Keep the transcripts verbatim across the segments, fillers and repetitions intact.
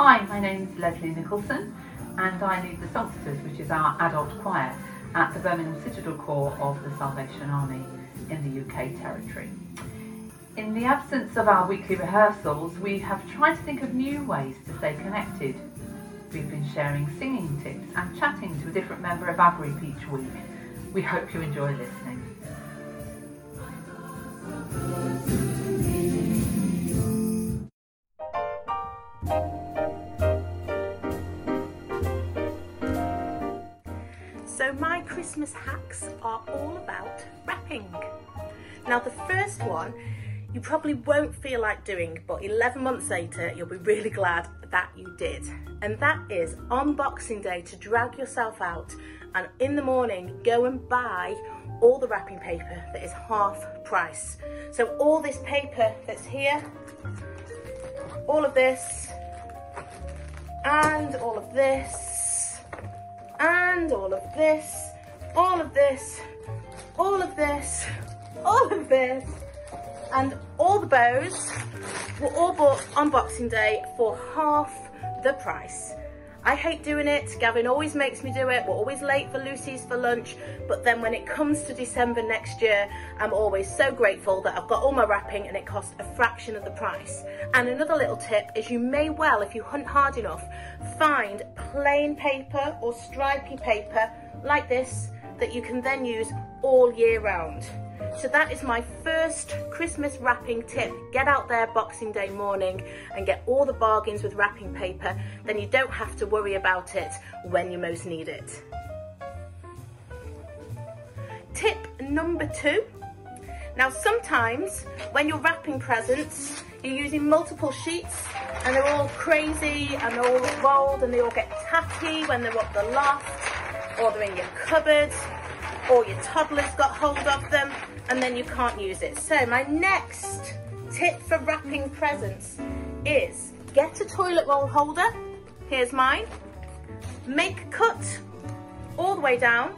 Hi, my name's Leslie Nicholson and I lead the Songsters, which is our adult choir at the Birmingham Citadel Corps of the Salvation Army in the U K territory. In the absence of our weekly rehearsals, we have tried to think of new ways to stay connected. We've been sharing singing tips and chatting to a different member of our group each week. We hope you enjoy listening. So my Christmas hacks are all about wrapping. Now the first one you probably won't feel like doing, but eleven months later you'll be really glad that you did. And that is on Boxing Day to drag yourself out and in the morning go and buy all the wrapping paper that is half price. So all this paper that's here, all of this, and all of this, and all of this, all of this, all of this, all of this, and all the bows were all bought on Boxing Day for half the price. I hate doing it. Gavin always makes me do it. We're always late for Lucy's for lunch, but then when it comes to December next year, I'm always so grateful that I've got all my wrapping and it costs a fraction of the price. And another little tip is you may well, if you hunt hard enough, find plain paper or stripy paper like this that you can then use all year round. So that is my first Christmas wrapping tip. Get out there Boxing Day morning and get all the bargains with wrapping paper. Then you don't have to worry about it when you most need it. Tip number two. Now sometimes when you're wrapping presents, you're using multiple sheets and they're all crazy and they're all rolled and they all get tacky when they're up the loft or they're in your cupboard or your toddler's got hold of them and then you can't use it. So my next tip for wrapping presents is get a toilet roll holder. Here's mine. Make a cut all the way down,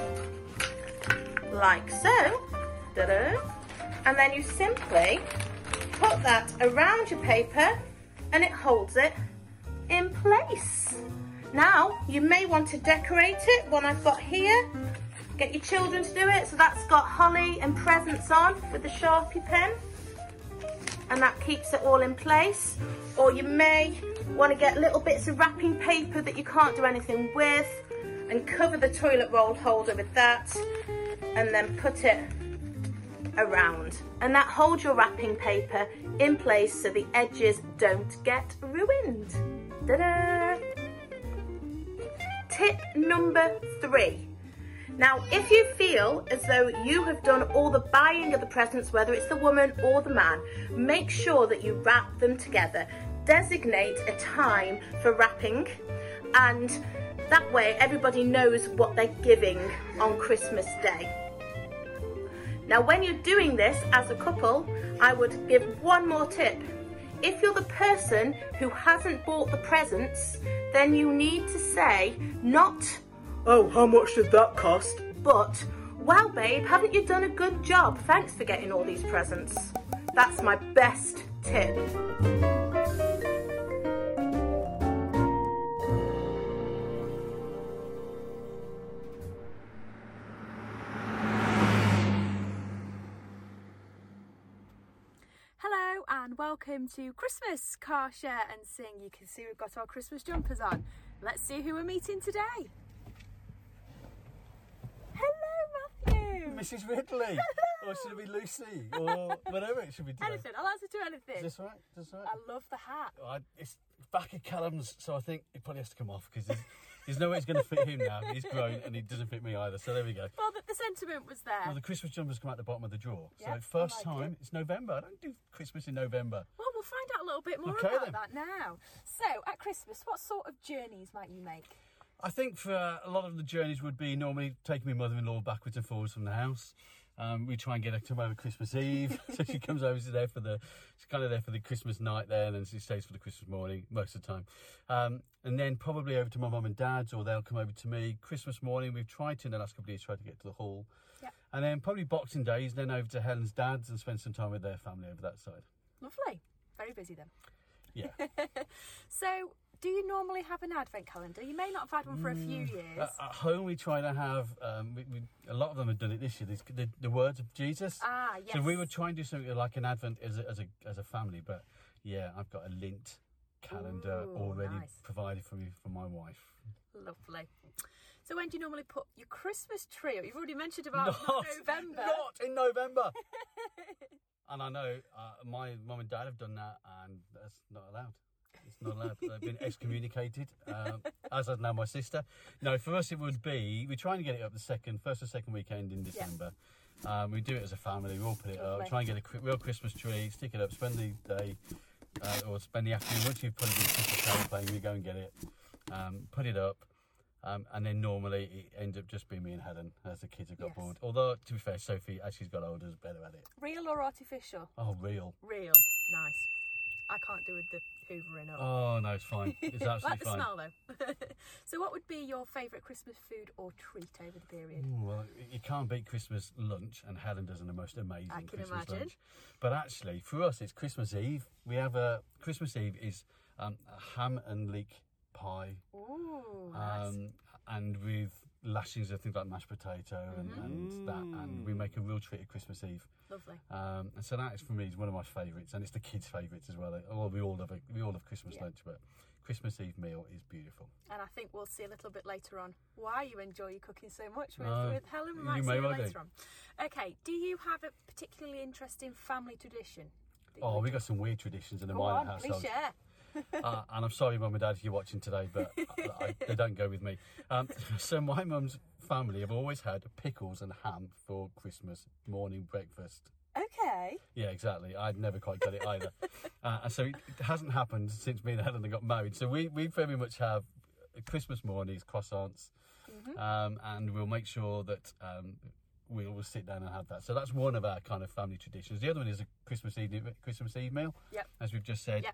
like so. Da-da. And then you simply put that around your paper and it holds it in place. Now you may want to decorate it. One I've got here. Get your children to do it. So that's got holly and presents on with the Sharpie pen. And that keeps it all in place. Or you may want to get little bits of wrapping paper that you can't do anything with and cover the toilet roll holder with that and then put it around. And that holds your wrapping paper in place so the edges don't get ruined. Ta-da! Tip number three. Now, if you feel as though you have done all the buying of the presents, whether it's the woman or the man, make sure that you wrap them together. Designate a time for wrapping, and that way everybody knows what they're giving on Christmas Day. Now, when you're doing this as a couple, I would give one more tip. If you're the person who hasn't bought the presents, then you need to say not, "Oh, how much did that cost?" but, "Wow, babe, haven't you done a good job? Thanks for getting all these presents." That's my best tip. Hello and welcome to Christmas Car Share and Sing. You can see we've got our Christmas jumpers on. Let's see who we're meeting today. Hello, Matthew. Missus Ridley. Or should it be Lucy? Or whatever it should be today. Anything. I'll answer to anything. Is this right? Is this right? I love the hat. I, it's back at Callum's, so I think it probably has to come off because there's, there's no way it's going to fit him now. He's grown and he doesn't fit me either. So there we go. Well, the, the sentiment was there. Well, the Christmas jumpers come out the bottom of the drawer. Yeah, so first I like time, it. It's November. I don't do Christmas in November. Well, we'll find out a little bit more Okay, about then. that now. So, at Christmas, what sort of journeys might you make? I think for uh, a lot of the journeys would be normally taking my mother-in-law backwards and forwards from the house. Um, we try and get her to over Christmas Eve, so she comes over. She's there for the, she's kind of there for the Christmas night there, and then she stays for the Christmas morning most of the time. Um, and then probably over to my mum and dad's, or they'll come over to me. Christmas morning, we've tried to in the last couple of years try to get to the hall. Yep. And then probably Boxing Days, then over to Helen's dad's and spend some time with their family over that side. Lovely. Very busy then. Yeah. So do you normally have an advent calendar? You may not have had one for a few years. At, at home, we try to have. Um, we, we, a lot of them have done it this year. This, the, the words of Jesus. Ah, yes. So we would try and do something like an advent as a, as a as a family. But yeah, I've got a lint calendar Ooh, already nice. provided for me from my wife. Lovely. So when do you normally put your Christmas tree up? You've already mentioned about Not, November. Not in November. And I know uh, my mum and dad have done that, and that's not allowed. It's not allowed. They've been excommunicated, um, as has now my sister. No, for us it would be, we try and get it up the second, first or second weekend in December. Yeah. Um, we do it as a family, we all put it Lovely. up, try and get a qu- real Christmas tree, stick it up, spend the day, uh, or spend the afternoon. Once you've put it in Christmas carol playing, you go and get it, um, put it up. Um, and then normally it ends up just being me and Helen as the kids have got Yes. bored. Although, to be fair, Sophie, as she's got older, is better at it. Real or artificial? Oh, real. Real. Nice. I can't do with the hoovering up. Oh, no, it's fine. It's absolutely like the fine. smell though. So what would be your favourite Christmas food or treat over the period? Ooh, well, you can't beat Christmas lunch, and Helen does the most amazing I can Christmas imagine. lunch. But actually, for us, it's Christmas Eve. We have a Christmas Eve is um, a ham and leek pie, Ooh, nice. um, and with lashings of things like mashed potato and, Mm-hmm. and that, and we make a real treat at Christmas Eve. Lovely. Um, and so that is for me is one of my favourites, and it's the kids' favourites as well. Well, we all love a, we all love Christmas Yeah. lunch, but Christmas Eve meal is beautiful. And I think we'll see a little bit later on why you enjoy your cooking so much with, Uh, with Helen. We you might may see well later do. on. Okay, do you have a particularly interesting family tradition? that you Oh, would we do? got some weird traditions in the Go Mylan on, household. please share. uh, and I'm sorry, Mum and Dad, if you're watching today, but I, I, they don't go with me. Um, so my mum's family have always had pickles and ham for Christmas morning breakfast. Okay. Yeah, exactly. I'd never quite got it either. Uh, and so it, it hasn't happened since me and Helen got married. So we, we very much have Christmas mornings, croissants, Mm-hmm. um, and we'll make sure that um, we'll, we'll sit down and have that. So that's one of our kind of family traditions. The other one is a Christmas Eve, Christmas Eve meal, Yep. as we've just said. Yep.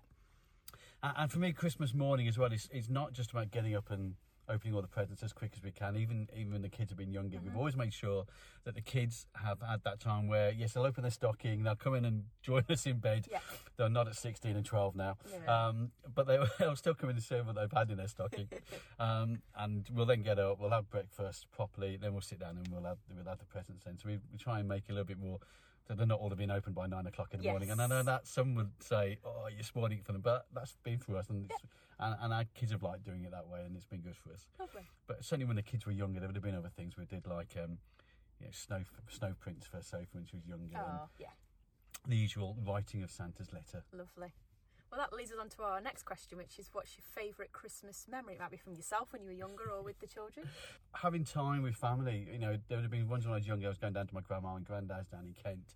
Uh, and for me, Christmas morning as well, is it's not just about getting up and opening all the presents as quick as we can. Even even when the kids have been younger, Mm-hmm. we've always made sure that the kids have had that time where, yes, they'll open their stocking, they'll come in and join us in bed. Yeah. They're not at sixteen and twelve now, Yeah. um, but they, they'll still come in and see what they've had in their stocking. um, and we'll then get up, we'll have breakfast properly, then we'll sit down and we'll have, we'll have the presents then. So we, we try and make it a little bit more, so they're not all being open by nine o'clock in the Yes. morning. And I know that some would say, oh, you're spoiling it for them, but that's been for us, and, it's, and and our kids have liked doing it that way, and it's been good for us. Lovely. But certainly when the kids were younger, there would have been other things we did, like um, you know, snow snow prints for Sophie when she was younger, Oh, yeah. and the usual writing of Santa's letter. Lovely. Well, that leads us on to our next question, which is what's your favourite Christmas memory? It might be from yourself when you were younger or with the children. Having time with family, you know, there would have been ones when I was younger. I was going down to my grandma and granddad's down in Kent,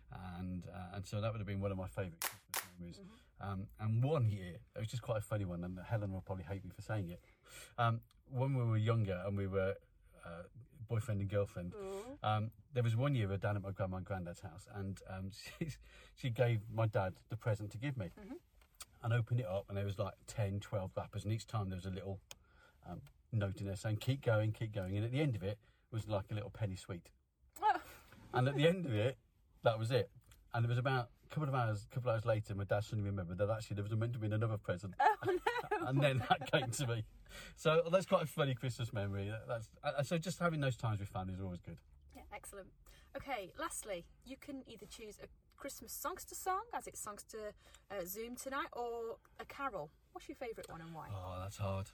and uh, and so that would have been one of my favourite Christmas memories. Mm-hmm. Um, and one year, it was just quite a funny one, and Helen will probably hate me for saying it. Um, when we were younger and we were uh, boyfriend and girlfriend, um, there was one year we were down at my grandma and granddad's house, and um, she, she gave my dad the present to give me. Mm-hmm. And opened it up, and there was like ten, twelve wrappers, and each time there was a little um, note in there saying, keep going, keep going. And at the end of it was like a little penny sweet. Oh. And at the end of it, that was it. And it was about a couple of hours, a couple of hours later, my dad suddenly remembered that actually there was meant to be another present. Oh, no. And then that came to me. So that's quite a funny Christmas memory. That's uh, So just having those times with family is always good. Yeah, excellent. Okay, lastly, you can either choose a Christmas songster song, as it's Songster uh, Zoom tonight, or a carol. What's your favourite one and why? Oh, that's hard.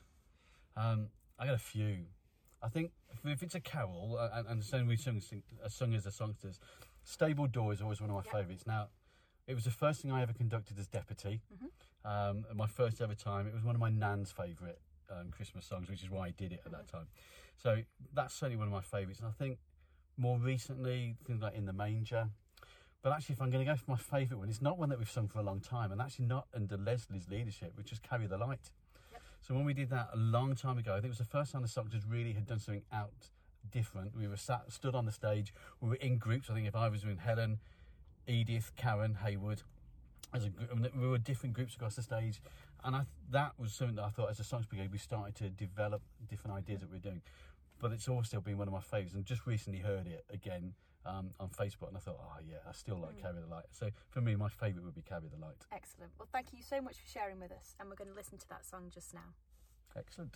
Um, I got a few. I think if, if it's a carol, uh, and, and so we sung, sing, uh, sung as the songsters, Stable Door is always one of my Yep. favourites. Now, it was the first thing I ever conducted as deputy. Mm-hmm. Um, my first ever time. It was one of my nan's favourite um, Christmas songs, which is why I did it at that time. So that's certainly one of my favourites. And I think more recently, things like In the Manger. But actually, if I'm going to go for my favourite one, it's not one that we've sung for a long time, and actually not under Leslie's leadership, which is Carry the Light. Yep. So when we did that a long time ago, I think it was the first time the Songsters really had done something out different. We were sat, stood on the stage, we were in groups. I think if I was with Helen, Edith, Karen, Haywood, as a group, I mean, we were different groups across the stage, and I, that was something that I thought, as a Songs Brigade, we started to develop different ideas that we we're doing. But it's always still been one of my favourites, and just recently heard it again um, on Facebook, and I thought, oh yeah, I still like mm. Carry the Light. So for me, my favourite would be Carry the Light. Excellent. Well, thank you so much for sharing with us, and we're going to listen to that song just now. Excellent.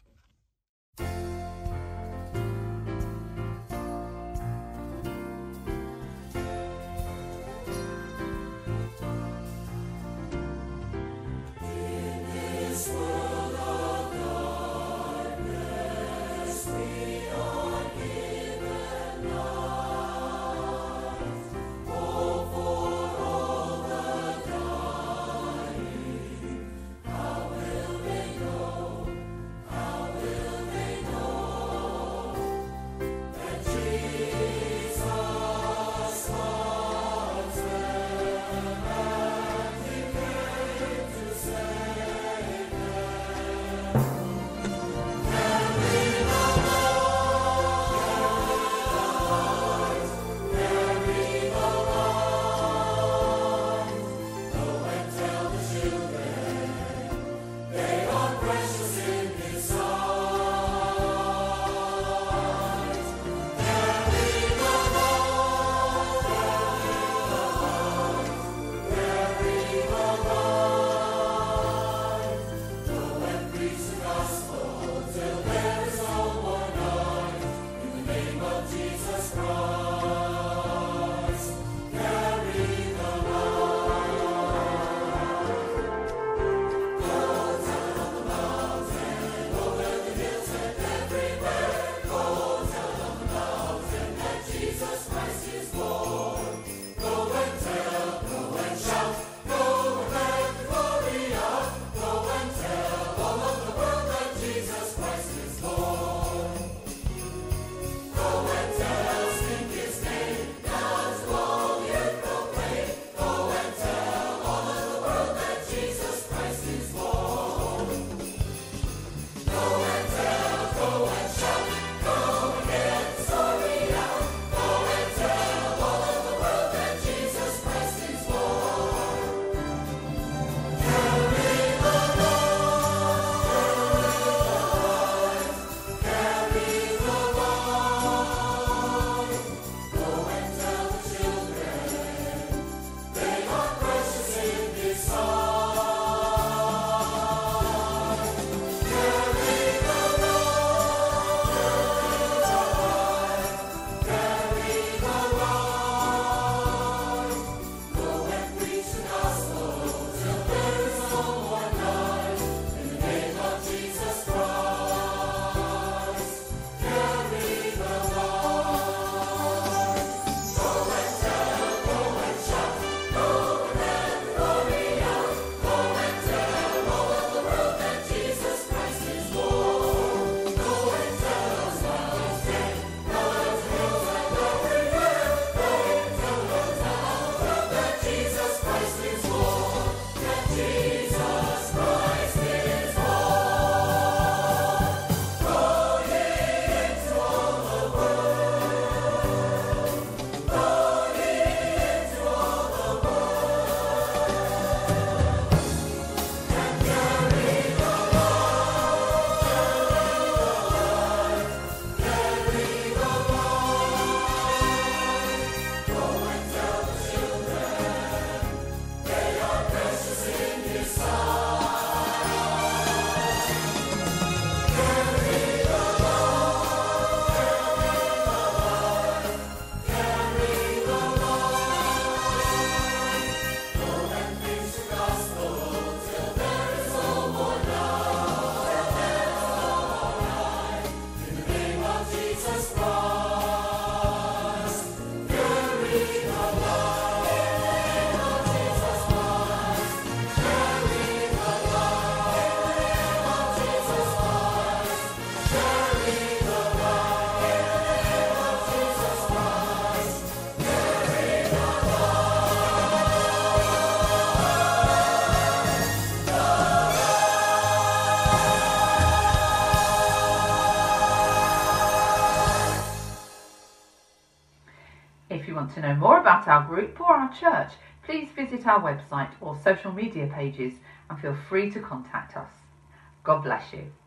If you want to know more about our group or our church, please visit our website or social media pages and feel free to contact us. God bless you.